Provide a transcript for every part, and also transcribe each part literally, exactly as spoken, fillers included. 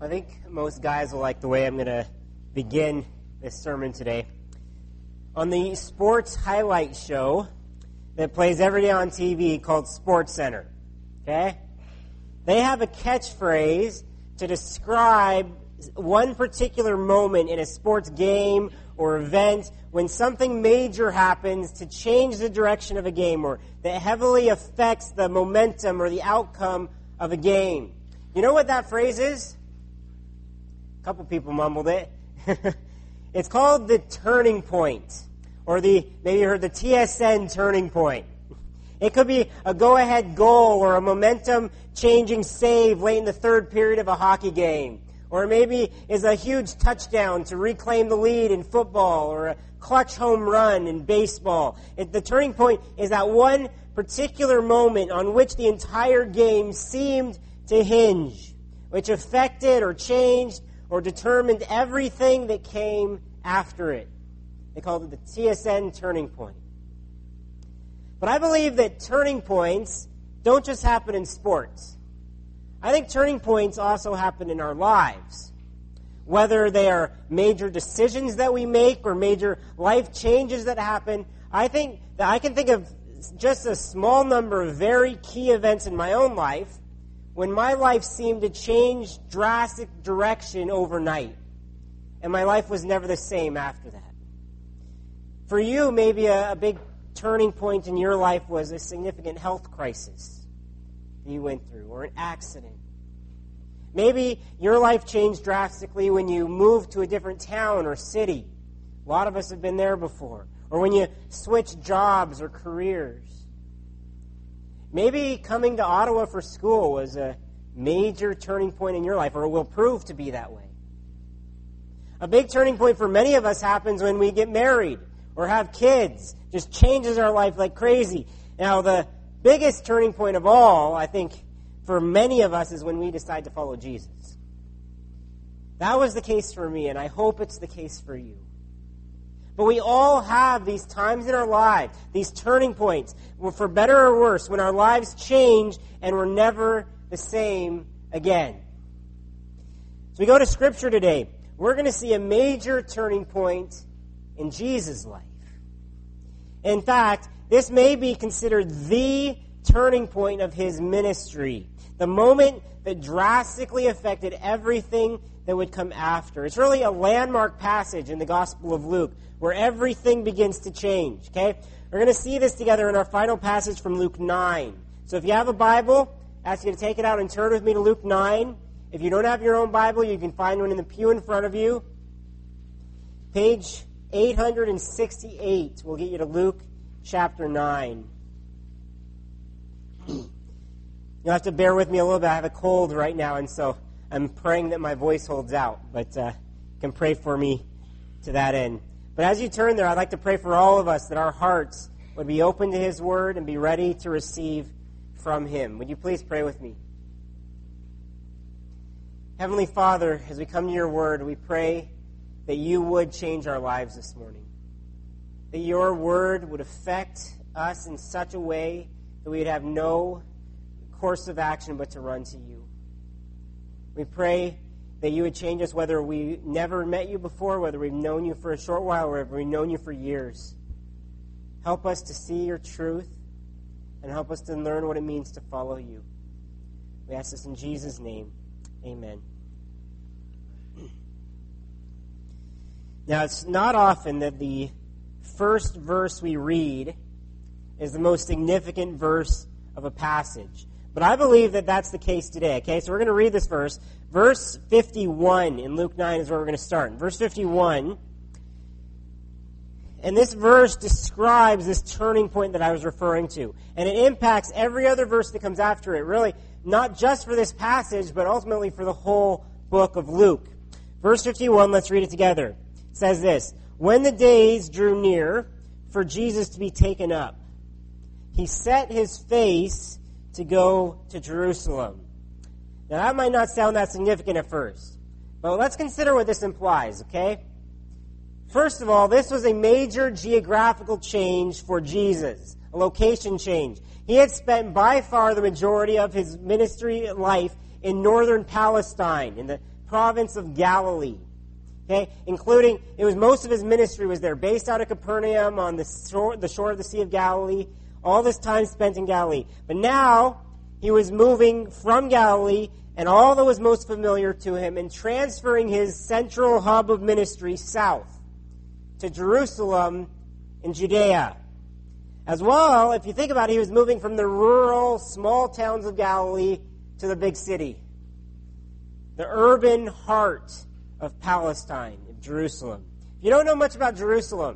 I think most guys will like the way I'm going to begin this sermon today. On the sports highlight show that plays every day on T V called SportsCenter, okay? They have a catchphrase to describe one particular moment in a sports game or event when something major happens to change the direction of a game or that heavily affects the momentum or the outcome of a game. You know what that phrase is? A couple people mumbled it. It's called the turning point, or the maybe you heard the T S N turning point. It could be a go-ahead goal or a momentum-changing save late in the third period of a hockey game. Or maybe is a huge touchdown to reclaim the lead in football or a clutch home run in baseball. It, the turning point is that one particular moment on which the entire game seemed to hinge, which affected or changed or determined everything that came after it. They called it the T S N turning point. But I believe that turning points don't just happen in sports. I think turning points also happen in our lives. Whether they are major decisions that we make or major life changes that happen, I think that I can think of just a small number of very key events in my own life when my life seemed to change drastic direction overnight. And my life was never the same after that. For you, maybe a, a big turning point in your life was a significant health crisis that you went through, or an accident. Maybe your life changed drastically when you moved to a different town or city. A lot of us have been there before. Or when you switched jobs or careers. Maybe coming to Ottawa for school was a major turning point in your life, or it will prove to be that way. A big turning point for many of us happens when we get married or have kids. Just changes our life like crazy. Now, the biggest turning point of all, I think, for many of us is when we decide to follow Jesus. That was the case for me, and I hope it's the case for you. But we all have these times in our lives, these turning points, for better or worse, when our lives change and we're never the same again. So we go to Scripture today. We're going to see a major turning point in Jesus' life. In fact, this may be considered the turning point of his ministry. The moment that drastically affected everything that would come after. It's really a landmark passage in the Gospel of Luke where everything begins to change. Okay? We're going to see this together in our final passage from Luke nine. So if you have a Bible, I ask you to take it out and turn with me to Luke nine. If you don't have your own Bible, you can find one in the pew in front of you. Page eight sixty-eight will get you to Luke chapter nine. You'll have to bear with me a little bit. I have a cold right now, and so I'm praying that my voice holds out. But uh, you can pray for me to that end. But as you turn there, I'd like to pray for all of us that our hearts would be open to his word and be ready to receive from him. Would you please pray with me? Heavenly Father, as we come to your word, we pray that you would change our lives this morning. That your word would affect us in such a way that we would have no course of action but to run to you. We pray that you would change us whether we never met you before, whether we've known you for a short while, or whether we've known you for years. Help us to see your truth and help us to learn what it means to follow you. We ask this in Jesus' name. Amen. Now, it's not often that the first verse we read is the most significant verse of a passage. But I believe that that's the case today. Okay, so we're going to read this verse. Verse fifty-one in Luke nine is where we're going to start. Verse fifty-one. And this verse describes this turning point that I was referring to. And it impacts every other verse that comes after it. Really, not just for this passage, but ultimately for the whole book of Luke. Verse fifty-one, let's read it together. It says this: When the days drew near for Jesus to be taken up, he set his face to go to Jerusalem. Now that might not sound that significant at first, but let's consider what this implies, okay? First of all, this was a major geographical change for Jesus, a location change. He had spent by far the majority of his ministry life in northern Palestine, in the province of Galilee. Okay, including, it was most of his ministry was there, based out of Capernaum on the shore, the shore of the Sea of Galilee, all this time spent in Galilee. But now, he was moving from Galilee and all that was most familiar to him and transferring his central hub of ministry south to Jerusalem in Judea. As well, if you think about it, he was moving from the rural, small towns of Galilee to the big city, the urban heart of Palestine, of Jerusalem. If you don't know much about Jerusalem,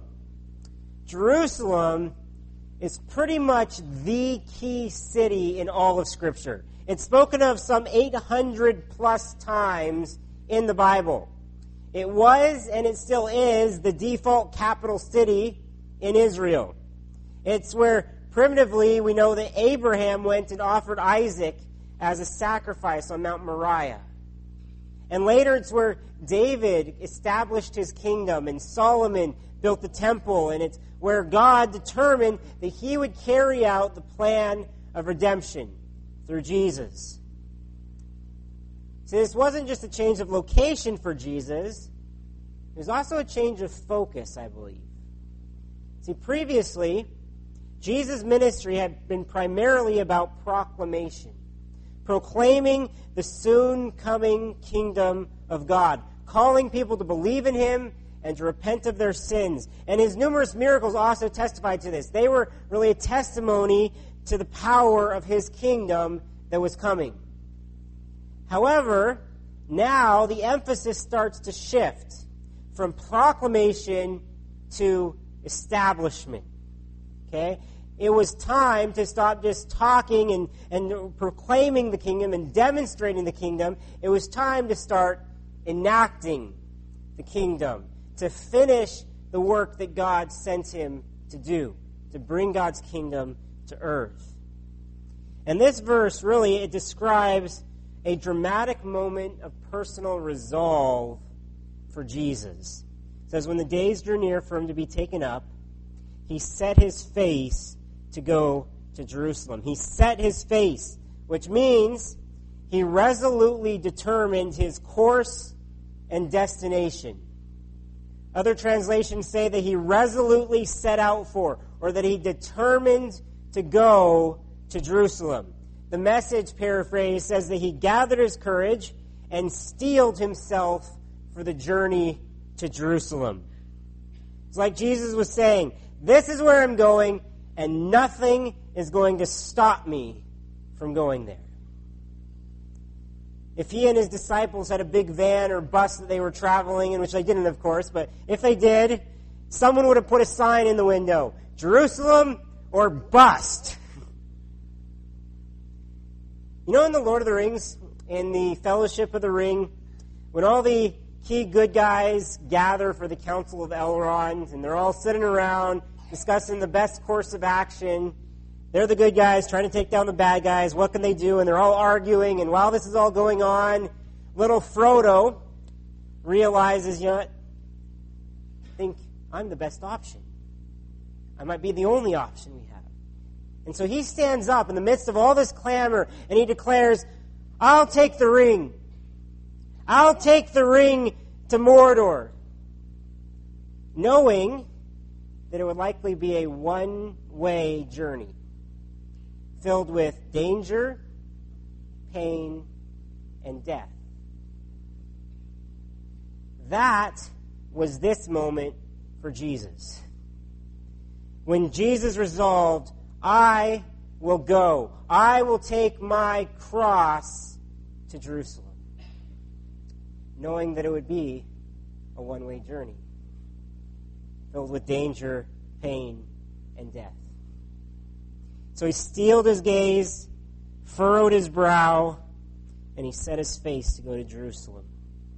Jerusalem is pretty much the key city in all of Scripture. It's spoken of some eight hundred plus times in the Bible. It was, and it still is, the default capital city in Israel. It's where, primitively, we know that Abraham went and offered Isaac as a sacrifice on Mount Moriah. And later it's where David established his kingdom, and Solomon built the temple, and it's where God determined that he would carry out the plan of redemption through Jesus. See, this wasn't just a change of location for Jesus. It was also a change of focus, I believe. See, previously, Jesus' ministry had been primarily about proclamation, proclaiming the soon-coming kingdom of God, calling people to believe in him and to repent of their sins. And his numerous miracles also testified to this. They were really a testimony to the power of his kingdom that was coming. However, now the emphasis starts to shift from proclamation to establishment. Okay? It was time to stop just talking and, and proclaiming the kingdom and demonstrating the kingdom. It was time to start enacting the kingdom, to finish the work that God sent him to do, to bring God's kingdom to earth. And this verse, really, it describes a dramatic moment of personal resolve for Jesus. It says, when the days drew near for him to be taken up, he set his face to go to Jerusalem. He set his face, which means he resolutely determined his course and destination. Other translations say that he resolutely set out for, or that he determined to go to Jerusalem. The Message paraphrase says that he gathered his courage and steeled himself for the journey to Jerusalem. It's like Jesus was saying, this is where I'm going, and nothing is going to stop me from going there. If he and his disciples had a big van or bus that they were traveling in, which they didn't, of course, but if they did, someone would have put a sign in the window, Jerusalem or bust. You know in the Lord of the Rings, in the Fellowship of the Ring, when all the key good guys gather for the Council of Elrond, and they're all sitting around discussing the best course of action. They're the good guys trying to take down the bad guys. What can they do? And they're all arguing. And while this is all going on, little Frodo realizes, you know what? I think I'm the best option. I might be the only option we have. And so he stands up in the midst of all this clamor, and he declares, I'll take the ring. I'll take the ring to Mordor. Knowing that it would likely be a one-way journey filled with danger, pain, and death. That was this moment for Jesus. When Jesus resolved, I will go. I will take my cross to Jerusalem, knowing that it would be a one-way journey filled with danger, pain, and death. So he steeled his gaze, furrowed his brow, and he set his face to go to Jerusalem.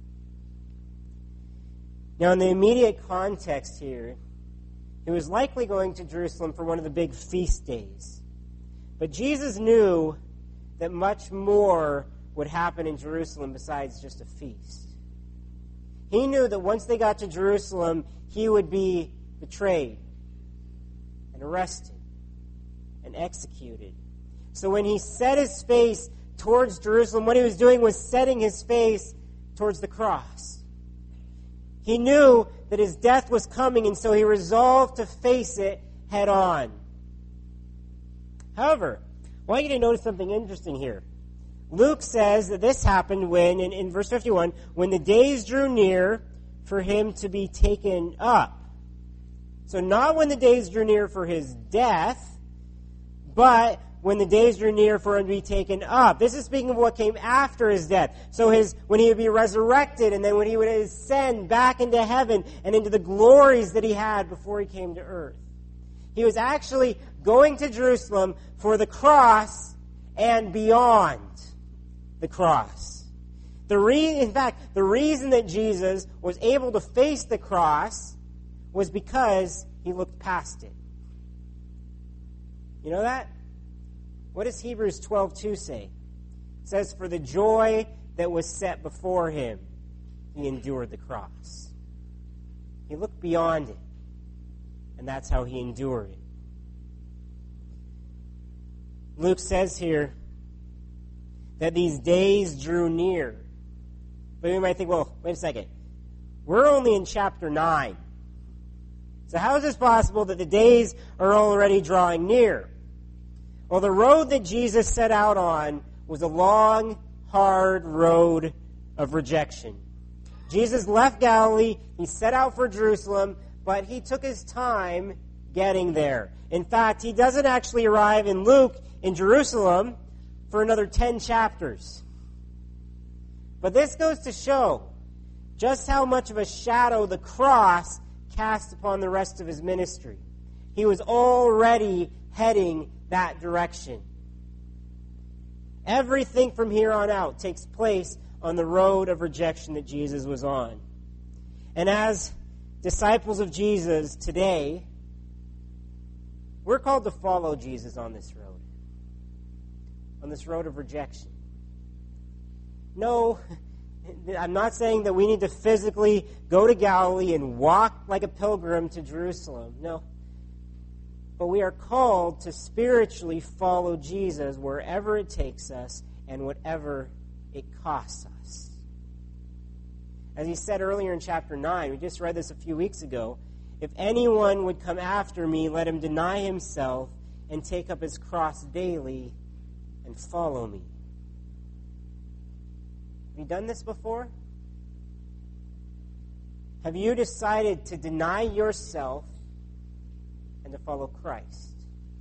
Now, in the immediate context here, he was likely going to Jerusalem for one of the big feast days. But Jesus knew that much more would happen in Jerusalem besides just a feast. He knew that once they got to Jerusalem, he would be betrayed and arrested and executed. So when he set his face towards Jerusalem, what he was doing was setting his face towards the cross. He knew that his death was coming, and so he resolved to face it head on. However, I want you to notice something interesting here. Luke says that this happened when, in, in verse fifty-one, when the days drew near for him to be taken up. So not when the days drew near for his death, but when the days drew near for him to be taken up. This is speaking of what came after his death. So his when he would be resurrected, and then when he would ascend back into heaven and into the glories that he had before he came to earth. He was actually going to Jerusalem for the cross and beyond the cross. The re- in fact, the reason that Jesus was able to face the cross was because he looked past it. You know that? What does Hebrews twelve two say? It says, for the joy that was set before him, he endured the cross. He looked beyond it, and that's how he endured it. Luke says here that these days drew near. But we might think, well, wait a second. We're only in chapter nine. So how is this possible that the days are already drawing near? Well, the road that Jesus set out on was a long, hard road of rejection. Jesus left Galilee, he set out for Jerusalem, but he took his time getting there. In fact, he doesn't actually arrive in Luke in Jerusalem for another ten chapters. But this goes to show just how much of a shadow the cross cast upon the rest of his ministry. He was already heading that direction. Everything from here on out takes place on the road of rejection that Jesus was on. And as disciples of Jesus today, we're called to follow Jesus on this road. On this road of rejection. No, I'm not saying that we need to physically go to Galilee and walk like a pilgrim to Jerusalem. No. But we are called to spiritually follow Jesus wherever it takes us and whatever it costs us. As he said earlier in chapter nine, we just read this a few weeks ago, if anyone would come after me, let him deny himself and take up his cross daily and follow me. Have you done this before? Have you decided to deny yourself and to follow Christ?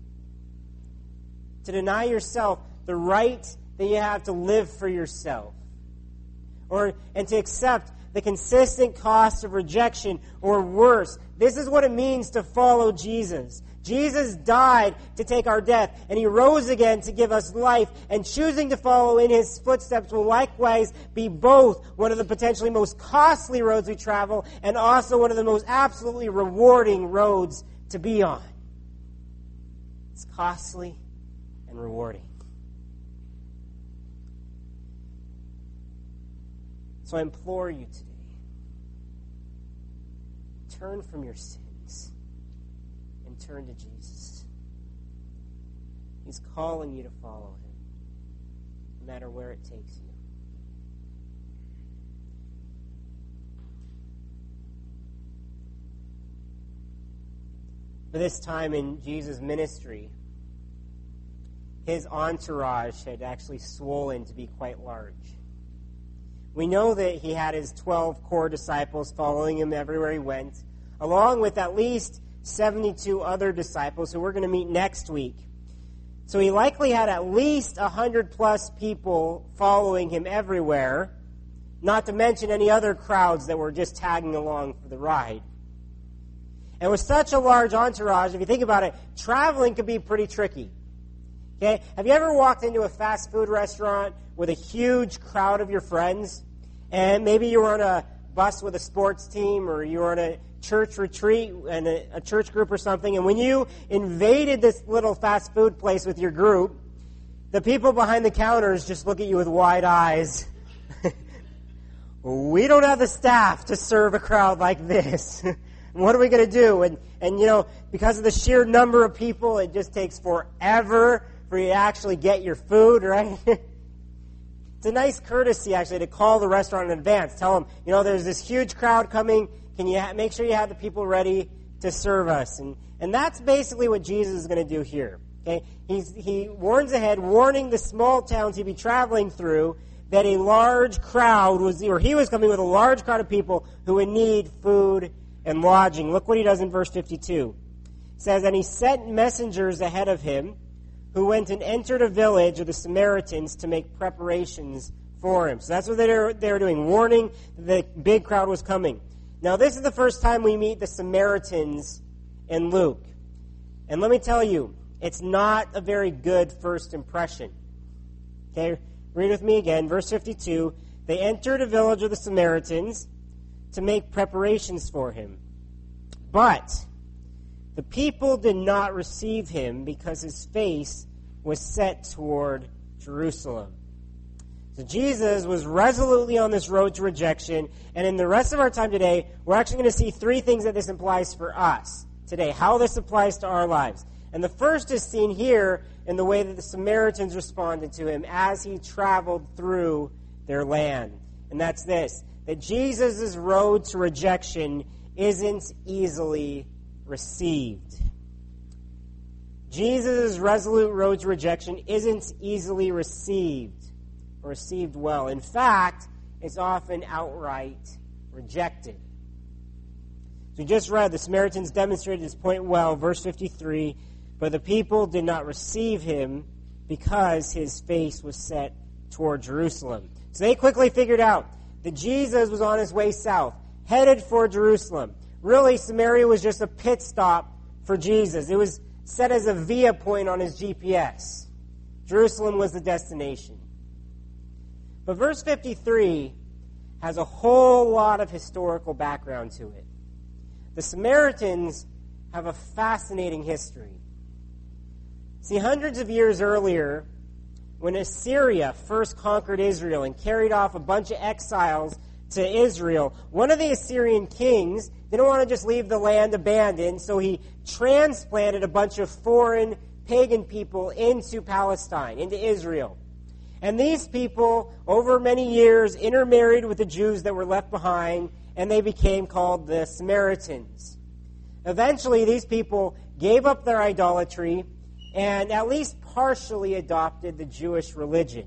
To deny yourself the right that you have to live for yourself. Or and to accept the consistent cost of rejection, or worse. This is what it means to follow Jesus. Jesus died to take our death, and he rose again to give us life, and choosing to follow in his footsteps will likewise be both one of the potentially most costly roads we travel, and also one of the most absolutely rewarding roads to be on. It's costly and rewarding. So I implore you today, turn from your sins and turn to Jesus. He's calling you to follow him, no matter where it takes you. For this time in Jesus' ministry, his entourage had actually swollen to be quite large. We know that he had his twelve core disciples following him everywhere he went, along with at least seventy-two other disciples who we're going to meet next week. So he likely had at least one hundred plus people following him everywhere, not to mention any other crowds that were just tagging along for the ride. And with such a large entourage, if you think about it, traveling could be pretty tricky. Okay? Have you ever walked into a fast food restaurant with a huge crowd of your friends? And maybe you were on a bus with a sports team, or you were on a church retreat and a, a church group or something, and when you invaded this little fast food place with your group, the people behind the counters just look at you with wide eyes. We don't have the staff to serve a crowd like this. What are we going to do? And, and, you know, because of the sheer number of people, it just takes forever for you to actually get your food, right? It's a nice courtesy, actually, to call the restaurant in advance. Tell them, you know, there's this huge crowd coming. Can you ha- make sure you have the people ready to serve us? And and that's basically what Jesus is going to do here. Okay, He's, he warns ahead, warning the small towns he'd be traveling through that a large crowd was, or he was coming with a large crowd of people who would need food and lodging. Look what he does in verse fifty-two. It says, and he sent messengers ahead of him who went and entered a village of the Samaritans to make preparations for him. So that's what they were, they were doing, warning the big crowd was coming. Now, this is the first time we meet the Samaritans in Luke. And let me tell you, it's not a very good first impression. Okay, read with me again, verse fifty-two. They entered a village of the Samaritans to make preparations for him. But the people did not receive him because his face was set toward Jerusalem. So Jesus was resolutely on this road to rejection, and in the rest of our time today, we're actually going to see three things that this implies for us today, how this applies to our lives. And the first is seen here in the way that the Samaritans responded to him as he traveled through their land. And that's this, that Jesus' road to rejection isn't easily received. Jesus' resolute road to rejection isn't easily received or received well. In fact, it's often outright rejected. So we just read, the Samaritans demonstrated this point well, verse fifty-three, but the people did not receive him because his face was set toward Jerusalem. So they quickly figured out that Jesus was on his way south, headed for Jerusalem. Really, Samaria was just a pit stop for Jesus. It was set as a via point on his G P S. Jerusalem was the destination. But verse fifty-three has a whole lot of historical background to it. The Samaritans have a fascinating history. See, hundreds of years earlier, when Assyria first conquered Israel and carried off a bunch of exiles to Israel, one of the Assyrian kings didn't want to just leave the land abandoned, so he transplanted a bunch of foreign pagan people into Palestine, into Israel. And these people, over many years, intermarried with the Jews that were left behind, and they became called the Samaritans. Eventually, these people gave up their idolatry and at least partially adopted the Jewish religion.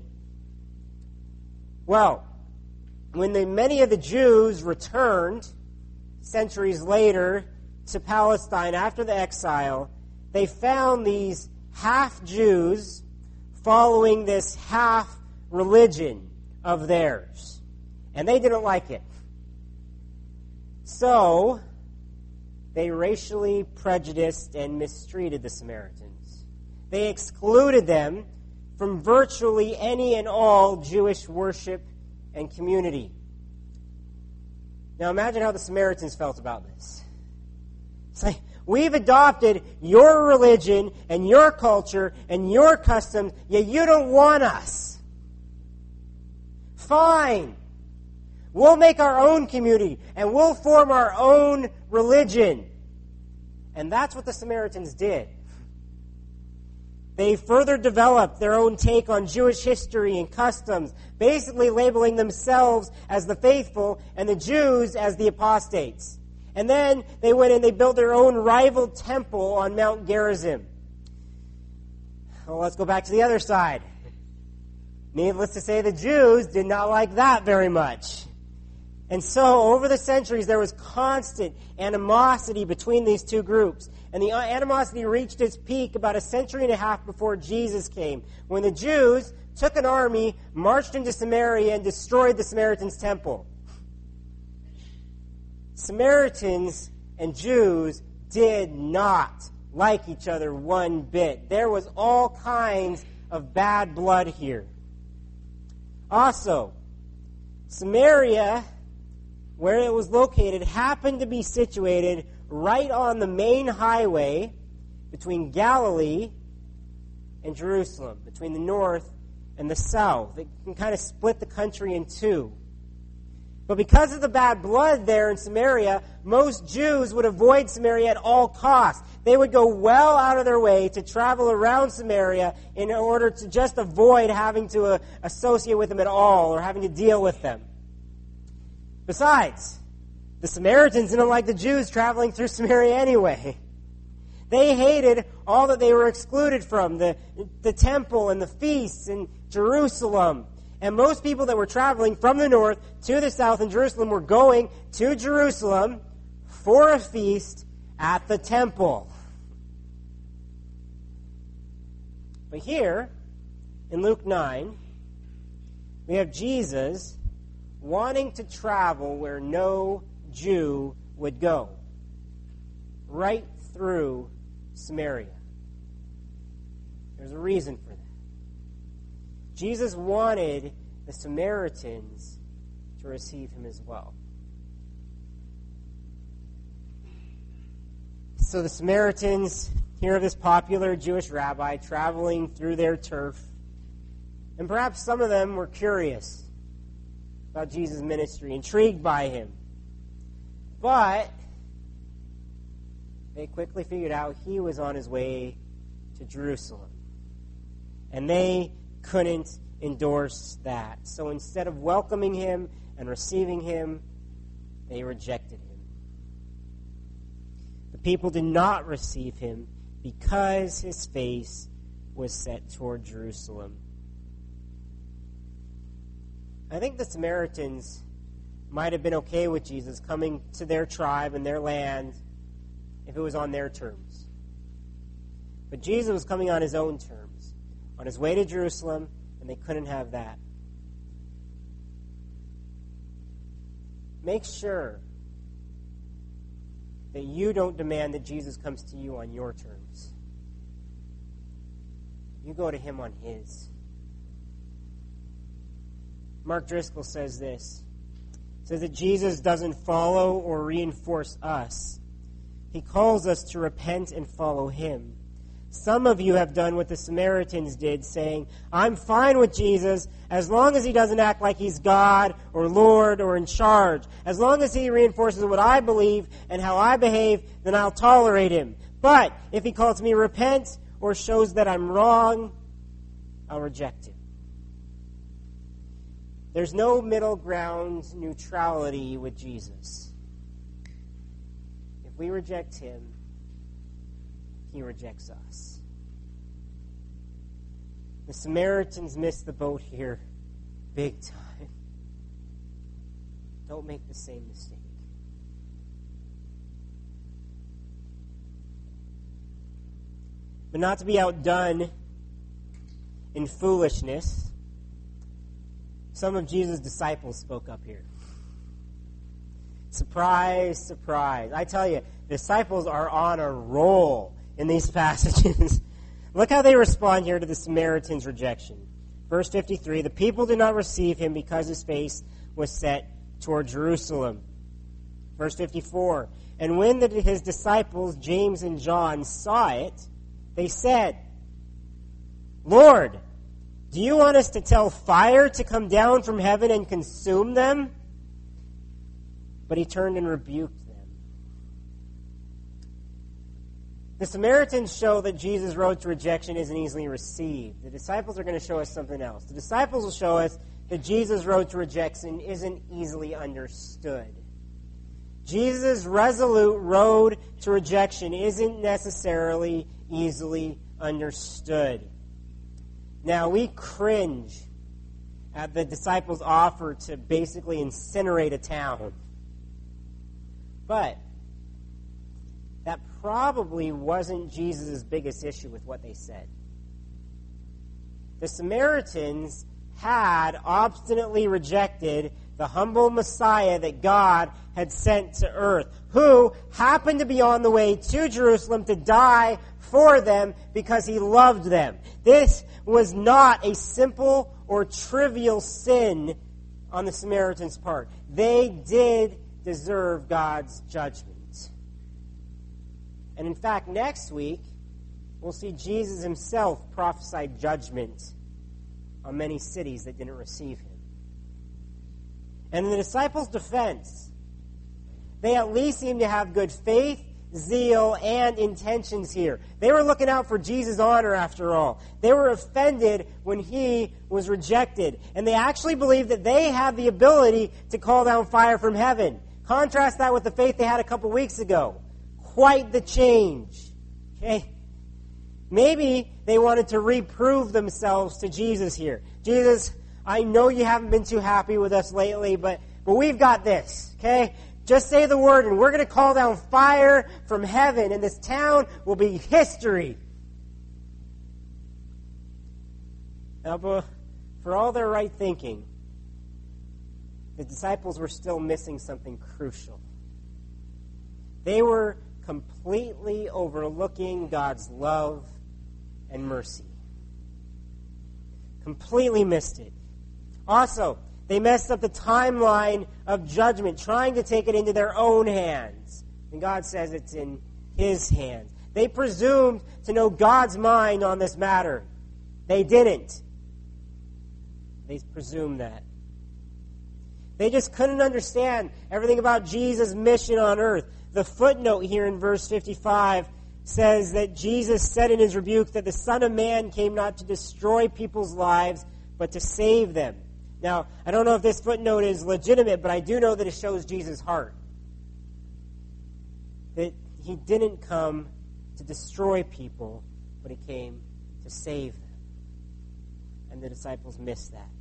Well, when the, many of the Jews returned centuries later to Palestine after the exile, they found these half-Jews following this half-religion of theirs. And they didn't like it. So, they racially prejudiced and mistreated the Samaritans. They excluded them from virtually any and all Jewish worship and community. Now imagine how the Samaritans felt about this. It's like, we've adopted your religion and your culture and your customs, yet you don't want us. Fine. We'll make our own community and we'll form our own religion. And that's what the Samaritans did. They further developed their own take on Jewish history and customs, basically labeling themselves as the faithful and the Jews as the apostates. And then they went and they built their own rival temple on Mount Gerizim. Well, let's go back to the other side. Needless to say, the Jews did not like that very much. And so, over the centuries, there was constant animosity between these two groups. And the animosity reached its peak about a century and a half before Jesus came, when the Jews took an army, marched into Samaria, and destroyed the Samaritans' temple. Samaritans and Jews did not like each other one bit. There was all kinds of bad blood here. Also, Samaria, where it was located, happened to be situated right on the main highway between Galilee and Jerusalem, between the north and the south. It can kind of split the country in two. But because of the bad blood there in Samaria, most Jews would avoid Samaria at all costs. They would go well out of their way to travel around Samaria in order to just avoid having to uh, associate with them at all or having to deal with them. Besides, the Samaritans didn't like the Jews traveling through Samaria anyway. They hated all that they were excluded from, the, the temple and the feasts in Jerusalem. And most people that were traveling from the north to the south in Jerusalem were going to Jerusalem for a feast at the temple. But here, in Luke nine, we have Jesus wanting to travel where no Jew would go, right through Samaria. There's a reason for that. Jesus wanted the Samaritans to receive him as well. So the Samaritans hear of this popular Jewish rabbi traveling through their turf, and perhaps some of them were curious about Jesus' ministry, intrigued by him. But they quickly figured out he was on his way to Jerusalem. And they couldn't endorse that. So instead of welcoming him and receiving him, they rejected him. The people did not receive him because his face was set toward Jerusalem. I think the Samaritans might have been okay with Jesus coming to their tribe and their land if it was on their terms. But Jesus was coming on his own terms, on his way to Jerusalem, and they couldn't have that. Make sure that you don't demand that Jesus comes to you on your terms. You go to him on his. Mark Driscoll says this. He says that Jesus doesn't follow or reinforce us. He calls us to repent and follow him. Some of you have done what the Samaritans did, saying, I'm fine with Jesus as long as he doesn't act like he's God or Lord or in charge. As long as he reinforces what I believe and how I behave, then I'll tolerate him. But if he calls me to repent or shows that I'm wrong, I'll reject him. There's no middle ground neutrality with Jesus. If we reject him, he rejects us. The Samaritans missed the boat here big time. Don't make the same mistake. But not to be outdone in foolishness, some of Jesus' disciples spoke up here. Surprise, surprise. I tell you, disciples are on a roll in these passages. Look how they respond here to the Samaritan's rejection. Verse fifty-three, the people did not receive him because his face was set toward Jerusalem. Verse fifty-four, and when the, his disciples, James and John, saw it, they said, Lord, do you want us to tell fire to come down from heaven and consume them? But he turned and rebuked them. The Samaritans show that Jesus' road to rejection isn't easily received. The disciples are going to show us something else. The disciples will show us that Jesus' road to rejection isn't easily understood. Jesus' resolute road to rejection isn't necessarily easily understood. Now, we cringe at the disciples' offer to basically incinerate a town. But that probably wasn't Jesus' biggest issue with what they said. The Samaritans had obstinately rejected the humble Messiah that God had sent to earth, who happened to be on the way to Jerusalem to die for them because he loved them. This was not a simple or trivial sin on the Samaritans' part. They did deserve God's judgment. And in fact, next week, we'll see Jesus himself prophesy judgment on many cities that didn't receive him. And in the disciples' defense, they at least seem to have good faith, zeal, and intentions here. They were looking out for Jesus' honor, after all. They were offended when he was rejected. And they actually believed that they had the ability to call down fire from heaven. Contrast that with the faith they had a couple weeks ago. Quite the change. Okay? Maybe they wanted to reprove themselves to Jesus here. Jesus, I know you haven't been too happy with us lately, but, but we've got this, okay? Just say the word, and we're going to call down fire from heaven, and this town will be history. Now, for all their right thinking, the disciples were still missing something crucial. They were completely overlooking God's love and mercy. Completely missed it. Also, they messed up the timeline of judgment, trying to take it into their own hands. And God says it's in His hands. They presumed to know God's mind on this matter. They didn't. They presumed that. They just couldn't understand everything about Jesus' mission on earth. The footnote here in verse fifty-five says that Jesus said in His rebuke that the Son of Man came not to destroy people's lives, but to save them. Now, I don't know if this footnote is legitimate, but I do know that it shows Jesus' heart. That He didn't come to destroy people, but He came to save them. And the disciples missed that.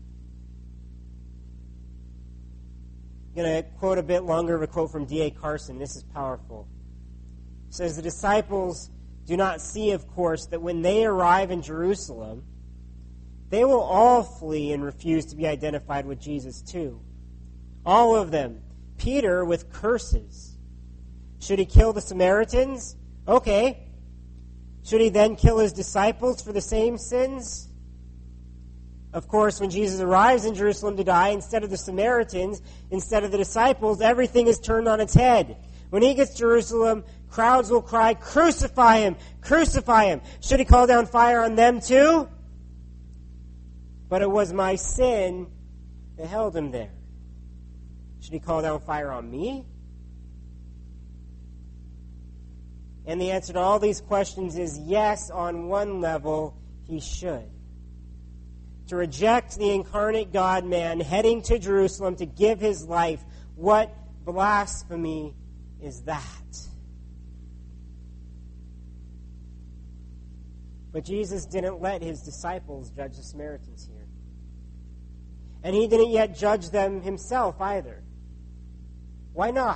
I'm going to quote a bit longer of a quote from D A Carson. This is powerful. It says, the disciples do not see, of course, that when they arrive in Jerusalem, they will all flee and refuse to be identified with Jesus too. All of them. Peter with curses. Should he kill the Samaritans? Okay. Should he then kill his disciples for the same sins? Of course, when Jesus arrives in Jerusalem to die, instead of the Samaritans, instead of the disciples, everything is turned on its head. When he gets to Jerusalem, crowds will cry, crucify him, crucify him. Should he call down fire on them too? But it was my sin that held him there. Should he call down fire on me? And the answer to all these questions is yes, on one level, he should. To reject the incarnate God-man heading to Jerusalem to give his life, what blasphemy is that? But Jesus didn't let his disciples judge the Samaritans here. And he didn't yet judge them himself either. Why not?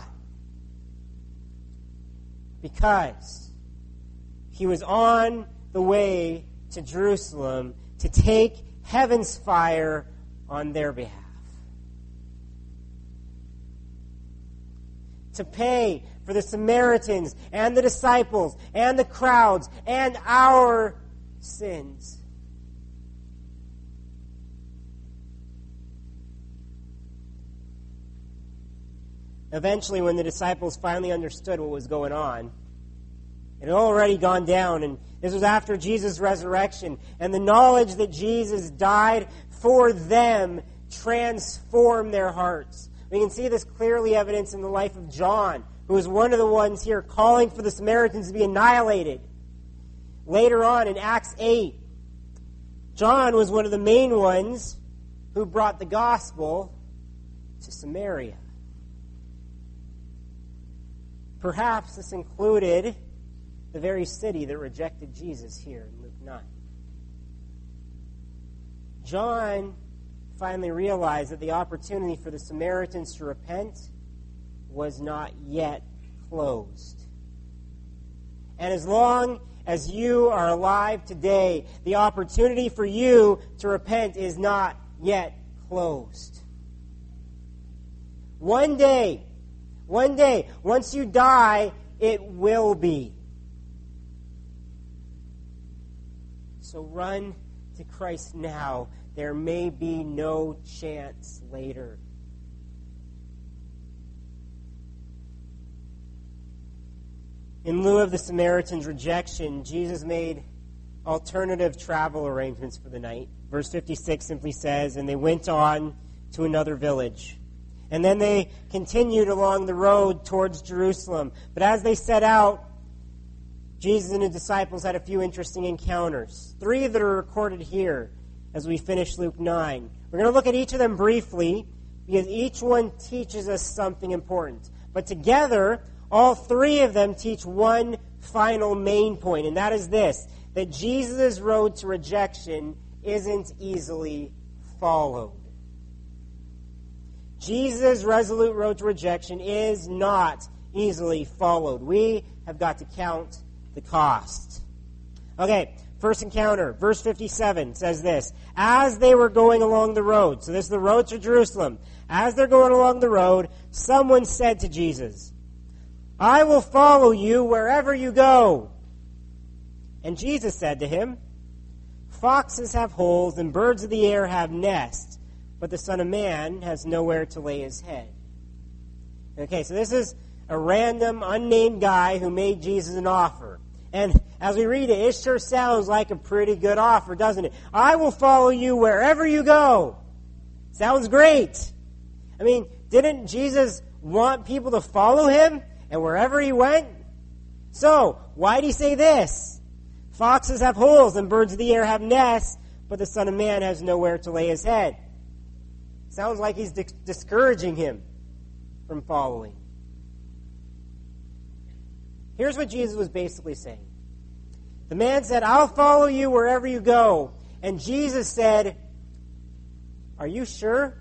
Because he was on the way to Jerusalem to take heaven's fire on their behalf. To pay for the Samaritans and the disciples and the crowds and our sins. Eventually, when the disciples finally understood what was going on, it had already gone down, and this was after Jesus' resurrection, and the knowledge that Jesus died for them transformed their hearts. We can see this clearly evidenced in the life of John, who was one of the ones here calling for the Samaritans to be annihilated. Later on in Acts eight, John was one of the main ones who brought the gospel to Samaria. Perhaps this included the very city that rejected Jesus here in Luke nine. John finally realized that the opportunity for the Samaritans to repent was not yet closed. And as long as you are alive today, the opportunity for you to repent is not yet closed. One day, one day, once you die, it will be. So run to Christ now. There may be no chance later. In lieu of the Samaritan's rejection, Jesus made alternative travel arrangements for the night. Verse fifty-six simply says, and they went on to another village. And then they continued along the road towards Jerusalem. But as they set out, Jesus and his disciples had a few interesting encounters. Three that are recorded here as we finish Luke nine. We're going to look at each of them briefly because each one teaches us something important. But together, all three of them teach one final main point, and that is this, that Jesus' road to rejection isn't easily followed. Jesus' resolute road to rejection is not easily followed. We have got to count the cost. Okay, first encounter, verse fifty-seven says this. As they were going along the road, so this is the road to Jerusalem. As they're going along the road, someone said to Jesus, I will follow you wherever you go. And Jesus said to him, Foxes have holes and birds of the air have nests, but the Son of Man has nowhere to lay his head. Okay, so this is a random, unnamed guy who made Jesus an offer. And as we read it, it sure sounds like a pretty good offer, doesn't it? I will follow you wherever you go. Sounds great. I mean, didn't Jesus want people to follow him? And wherever he went? So, why did he say this? Foxes have holes and birds of the air have nests, but the Son of Man has nowhere to lay his head. Sounds like he's di- discouraging him from following. Here's what Jesus was basically saying. The man said, I'll follow you wherever you go. And Jesus said, are you sure?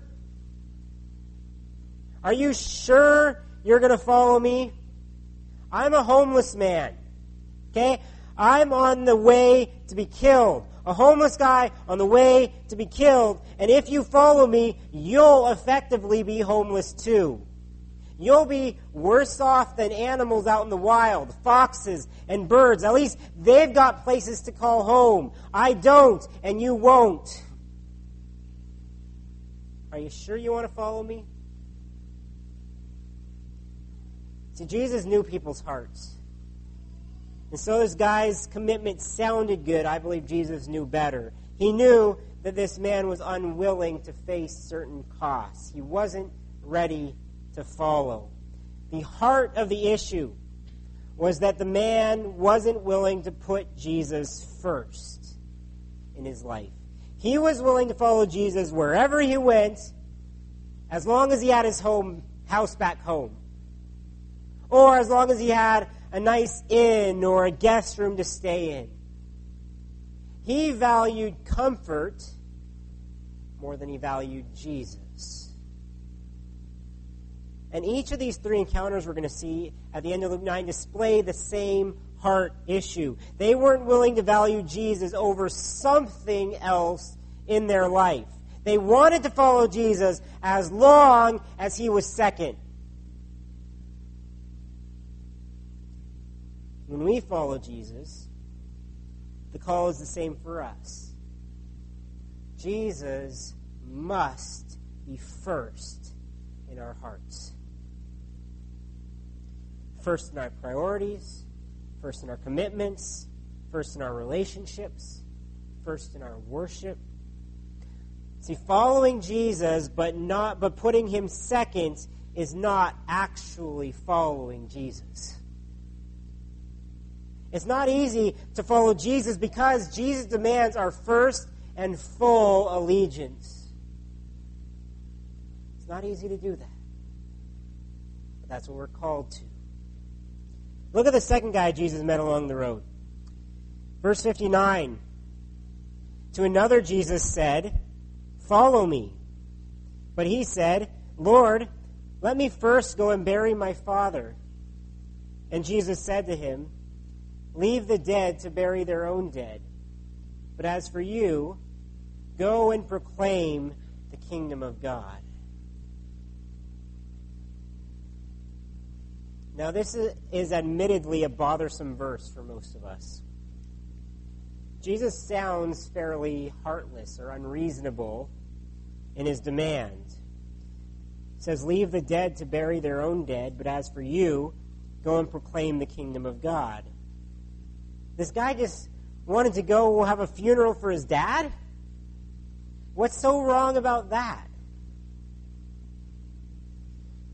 Are you sure you're going to follow me? I'm a homeless man. Okay? I'm on the way to be killed. A homeless guy on the way to be killed. And if you follow me, you'll effectively be homeless too. You'll be worse off than animals out in the wild, foxes and birds. At least they've got places to call home. I don't, and you won't. Are you sure you want to follow me? See, Jesus knew people's hearts. And so this guy's commitment sounded good. I believe Jesus knew better. He knew that this man was unwilling to face certain costs. He wasn't ready to follow. The heart of the issue was that the man wasn't willing to put Jesus first in his life. He was willing to follow Jesus wherever he went, as long as he had his home house back home. Or as long as he had a nice inn or a guest room to stay in. He valued comfort more than he valued Jesus. And each of these three encounters we're going to see at the end of Luke nine display the same heart issue. They weren't willing to value Jesus over something else in their life. They wanted to follow Jesus as long as he was second. When we follow Jesus, the call is the same for us. Jesus must be first in our hearts. First in our priorities, first in our commitments, first in our relationships, first in our worship. See, following Jesus but not but putting him second is not actually following Jesus. It's not easy to follow Jesus because Jesus demands our first and full allegiance. It's not easy to do that. But that's what we're called to. Look at the second guy Jesus met along the road. Verse fifty-nine. To another Jesus said, "Follow me." But he said, "Lord, let me first go and bury my father." And Jesus said to him, "Leave the dead to bury their own dead. But as for you, go and proclaim the kingdom of God." Now, this is admittedly a bothersome verse for most of us. Jesus sounds fairly heartless or unreasonable in his demand. He says, "Leave the dead to bury their own dead, but as for you, go and proclaim the kingdom of God." This guy just wanted to go have a funeral for his dad? What's so wrong about that?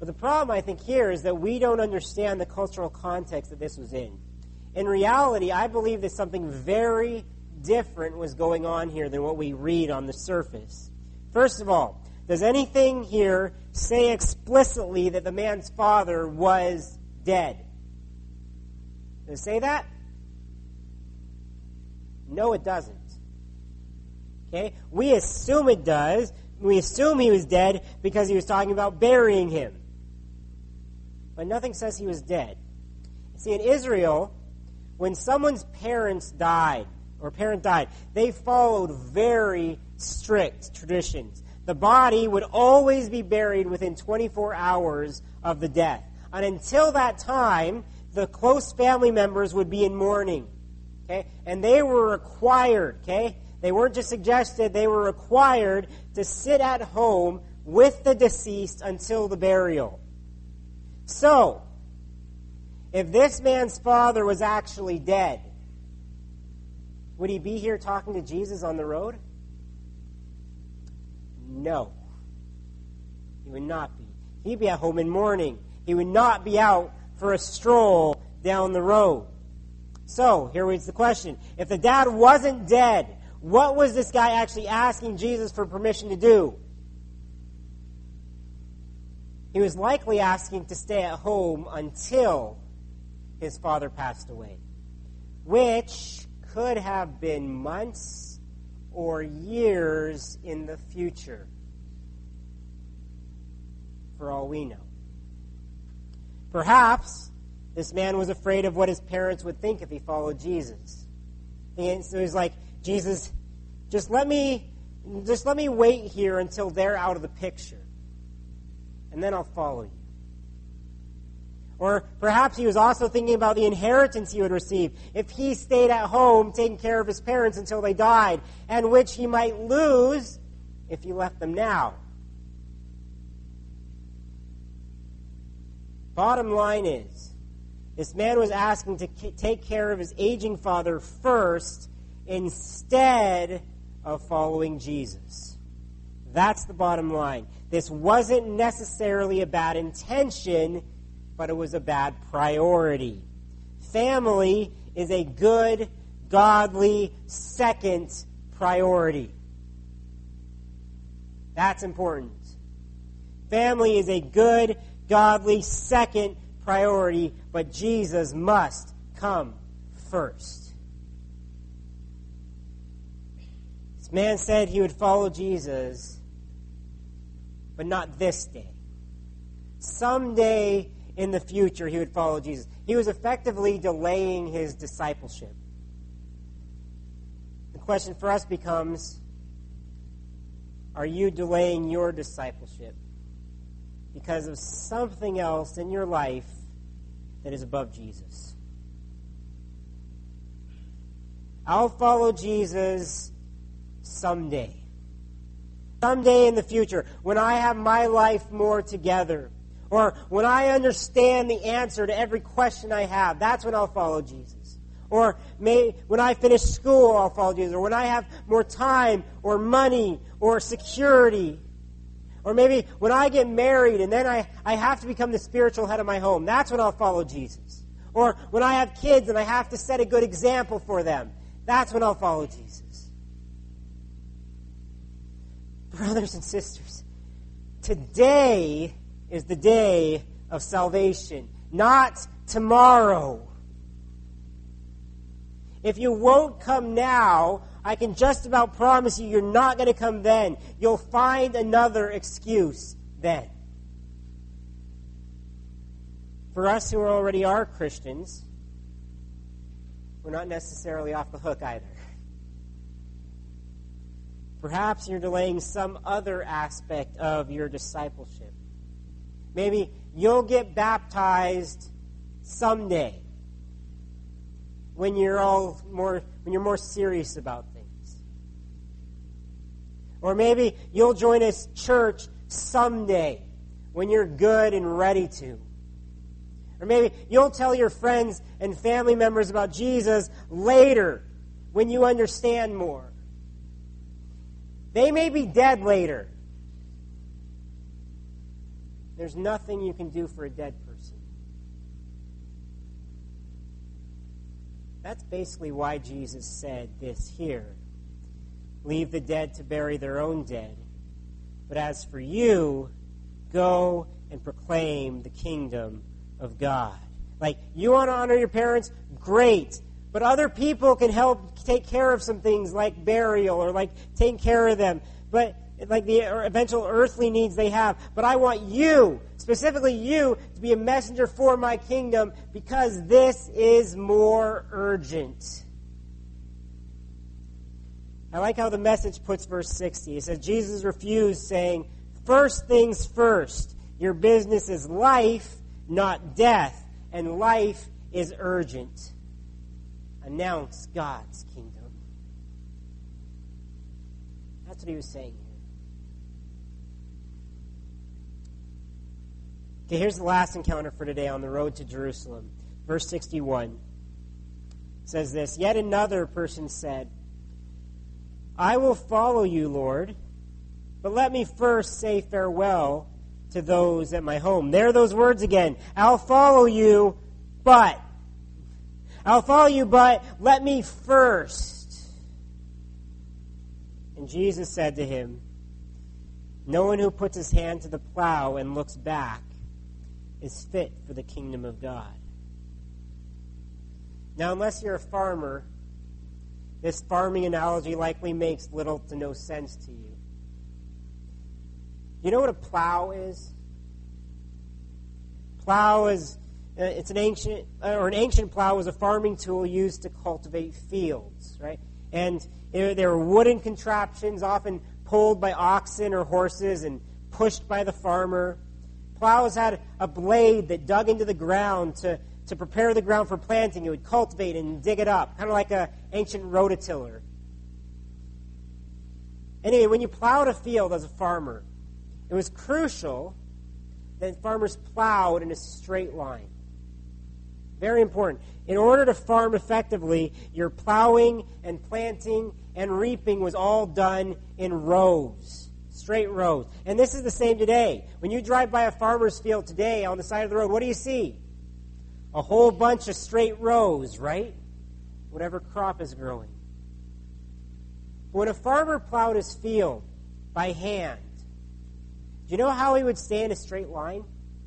But the problem, I think, here is that we don't understand the cultural context that this was in. In reality, I believe that something very different was going on here than what we read on the surface. First of all, does anything here say explicitly that the man's father was dead? Does it say that? No, it doesn't. Okay? We assume it does. We assume he was dead because he was talking about burying him. But nothing says he was dead. See, in Israel, when someone's parents died, or parent died, they followed very strict traditions. The body would always be buried within twenty-four hours of the death. And until that time, the close family members would be in mourning. Okay? And they were required, okay? They weren't just suggested, they were required to sit at home with the deceased until the burial. So, if this man's father was actually dead, would he be here talking to Jesus on the road? No. He would not be. He'd be at home in mourning. He would not be out for a stroll down the road. So, here is the question. If the dad wasn't dead, what was this guy actually asking Jesus for permission to do? He was likely asking to stay at home until his father passed away, which could have been months or years in the future, for all we know. Perhaps this man was afraid of what his parents would think if he followed Jesus. And so he's like, Jesus, just let me, just let me wait here until they're out of the picture, and then I'll follow you. Or perhaps he was also thinking about the inheritance he would receive if he stayed at home taking care of his parents until they died, and which he might lose if he left them now. Bottom line is, this man was asking to take care of his aging father first instead of following Jesus. That's the bottom line. This wasn't necessarily a bad intention, but it was a bad priority. Family is a good, godly second priority. That's important. Family is a good, godly second priority, but Jesus must come first. This man said he would follow Jesus, but not this day. Someday in the future, he would follow Jesus. He was effectively delaying his discipleship. The question for us becomes, are you delaying your discipleship because of something else in your life that is above Jesus? I'll follow Jesus someday. Someday in the future, when I have my life more together, or when I understand the answer to every question I have, that's when I'll follow Jesus. Or may, when I finish school, I'll follow Jesus. Or when I have more time, or money, or security. Or maybe when I get married and then I, I have to become the spiritual head of my home, that's when I'll follow Jesus. Or when I have kids and I have to set a good example for them, that's when I'll follow Jesus. Brothers and sisters, today is the day of salvation, not tomorrow. If you won't come now, I can just about promise you you're not going to come then. You'll find another excuse then. For us who already are Christians, we're not necessarily off the hook either. Perhaps you're delaying some other aspect of your discipleship. Maybe you'll get baptized someday when you're all more when you're more serious about things. Or maybe you'll join a church someday when you're good and ready to. Or maybe you'll tell your friends and family members about Jesus later when you understand more. They may be dead later. there's nothing you can do for a dead person. That's basically why Jesus said this here. Leave the dead to bury their own dead. But as for you, go and proclaim the kingdom of God. Like, you want to honor your parents? Great. But other people can help take care of some things like burial or like taking care of them. But like the eventual earthly needs they have. But I want you, specifically you, to be a messenger for my kingdom because this is more urgent. I like how the Message puts verse sixty. It says, Jesus refused, saying, first things first. Your business is life, not death. And life is urgent. Announce God's kingdom. That's what he was saying here. Okay, here's the last encounter for today on the road to Jerusalem. Verse sixty-one says this, yet another person said, I will follow you, Lord, but let me first say farewell to those at my home. There are those words again. I'll follow you, but. I'll follow you, but let me first. And Jesus said to him, no one who puts his hand to the plow and looks back is fit for the kingdom of God. Now, unless you're a farmer, this farming analogy likely makes little to no sense to you. You know what a plow is? Plow is, uh, it's an ancient, uh, or an ancient plow was a farming tool used to cultivate fields, right? And there, there were wooden contraptions, often pulled by oxen or horses and pushed by the farmer. Plows had a blade that dug into the ground to, to prepare the ground for planting. It would cultivate and dig it up, kind of like an ancient rototiller. Anyway, when you plowed a field as a farmer, it was crucial that farmers plowed in a straight line. Very important. In order to farm effectively, your plowing and planting and reaping was all done in rows, straight rows. And this is the same today. When you drive by a farmer's field today on the side of the road, what do you see? A whole bunch of straight rows, right? Whatever crop is growing. But when a farmer plowed his field by hand, do you know how he would stay in a straight line?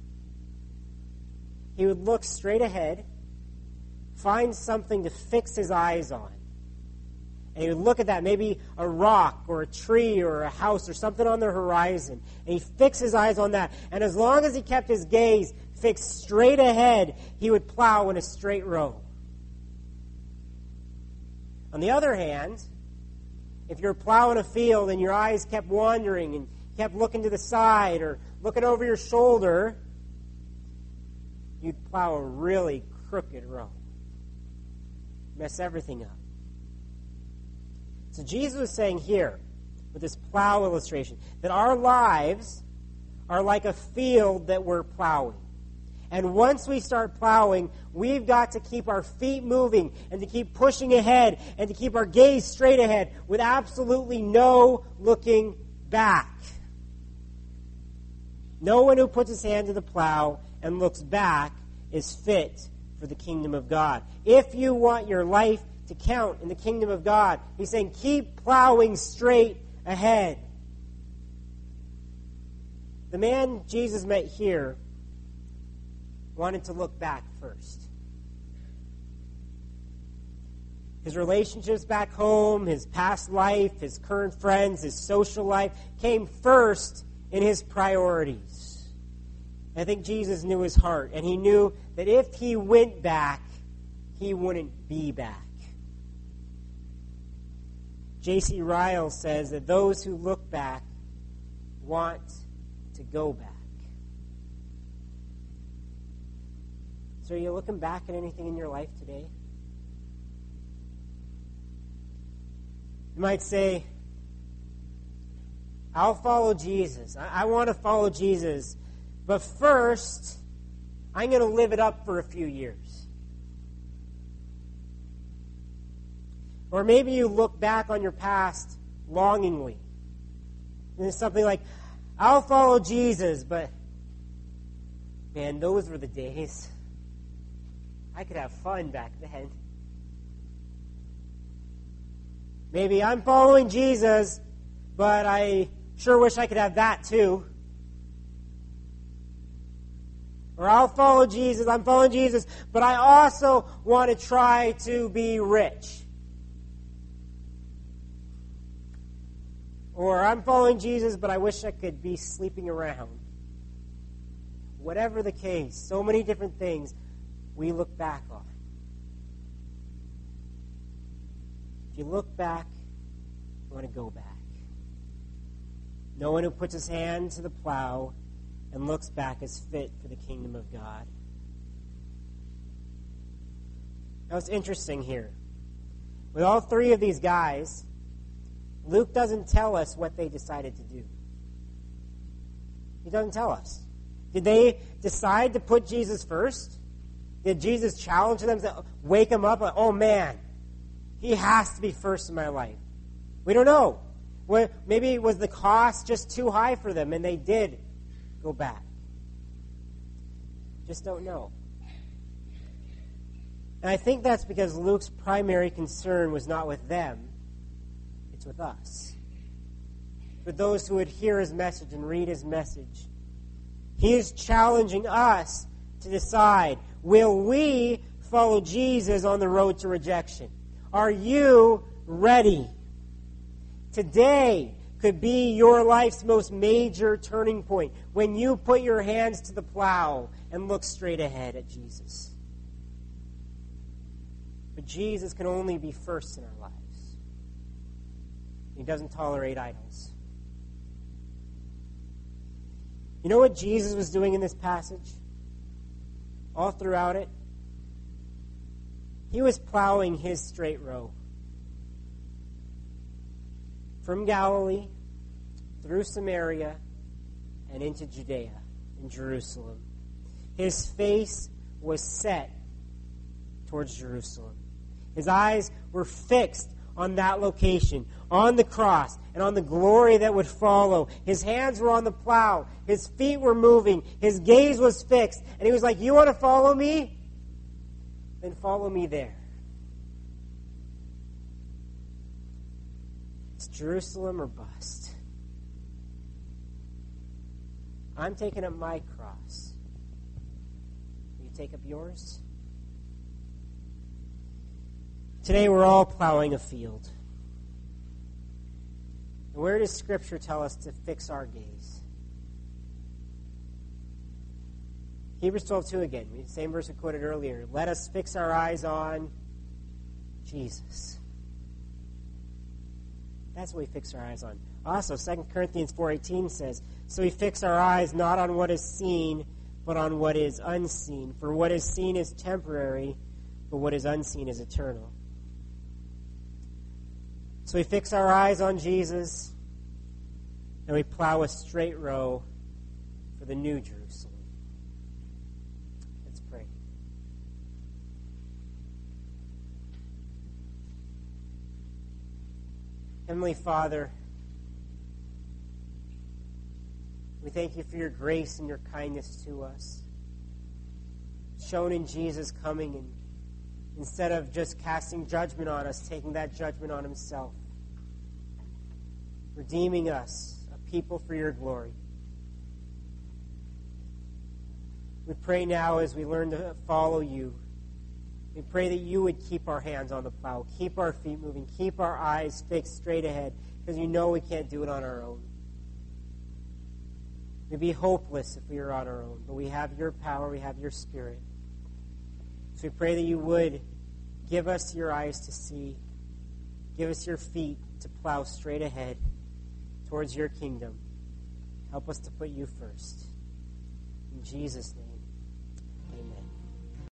He would look straight ahead, find something to fix his eyes on. And he would look at that, maybe a rock or a tree or a house or something on the horizon. And he'd fix his eyes on that. And as long as he kept his gaze fixed straight ahead, he would plow in a straight row. On the other hand, if you're plowing a field and your eyes kept wandering and kept looking to the side or looking over your shoulder, you'd plow a really crooked row. Mess everything up. So Jesus was saying here, with this plow illustration, that our lives are like a field that we're plowing. And once we start plowing, we've got to keep our feet moving and to keep pushing ahead and to keep our gaze straight ahead with absolutely no looking back. No one who puts his hand to the plow and looks back is fit for the kingdom of God. If you want your life to count in the kingdom of God, he's saying keep plowing straight ahead. The man Jesus met here wanted to look back first. His relationships back home, his past life, his current friends, his social life came first in his priorities. I think Jesus knew his heart, and he knew that if he went back, he wouldn't be back. J C Ryle says that those who look back want to go back. So are you looking back at anything in your life today? You might say, I'll follow Jesus. I, I want to follow Jesus. But first, I'm going to live it up for a few years. Or maybe you look back on your past longingly. And it's something like, I'll follow Jesus, but Man, those were the days. I could have fun back then. Maybe I'm following Jesus, but I sure wish I could have that too. Or I'll follow Jesus, I'm following Jesus, but I also want to try to be rich. Or I'm following Jesus, but I wish I could be sleeping around. Whatever the case, so many different things we look back on. If you look back, you want to go back. No one who puts his hand to the plow and looks back is fit for the kingdom of God. Now it's interesting here. With all three of these guys, Luke doesn't tell us what they decided to do. He doesn't tell us. Did they decide to put Jesus first? Did Jesus challenge them to wake them up? Like, oh man, he has to be first in my life. We don't know. Well, maybe was the cost just too high for them and they did go back. Just don't know. And I think that's because Luke's primary concern was not with them, it's with us. With those who would hear his message and read his message. He is challenging us to decide, will we follow Jesus on the road to rejection? Are you ready? Today could be your life's most major turning point when you put your hands to the plow and look straight ahead at Jesus. But Jesus can only be first in our lives. He doesn't tolerate idols. You know what Jesus was doing in this passage? All throughout it? He was plowing his straight row. From Galilee, through Samaria, and into Judea and Jerusalem. His face was set towards Jerusalem. His eyes were fixed on that location, on the cross, and on the glory that would follow. His hands were on the plow. His feet were moving. His gaze was fixed. And he was like, you want to follow me? Then follow me there. It's Jerusalem or bust. I'm taking up my cross. Will you take up yours? Today we're all plowing a field. And where does Scripture tell us to fix our gaze? Hebrews twelve two again. The same verse we quoted earlier. Let us fix our eyes on Jesus. That's what we fix our eyes on. Also, Second Corinthians four eighteen says, so we fix our eyes not on what is seen, but on what is unseen. For what is seen is temporary, but what is unseen is eternal. So we fix our eyes on Jesus, and we plow a straight row for the new Jerusalem. Let's pray. Heavenly Father, we thank you for your grace and your kindness to us, shown in Jesus coming and instead of just casting judgment on us, taking that judgment on himself. Redeeming us, a people for your glory. We pray now as we learn to follow you, we pray that you would keep our hands on the plow, keep our feet moving, keep our eyes fixed straight ahead, because you know we can't do it on our own. We'd be hopeless if we were on our own, but we have your power, we have your Spirit. So we pray that you would give us your eyes to see, give us your feet to plow straight ahead towards your kingdom. Help us to put you first. In Jesus' name, amen.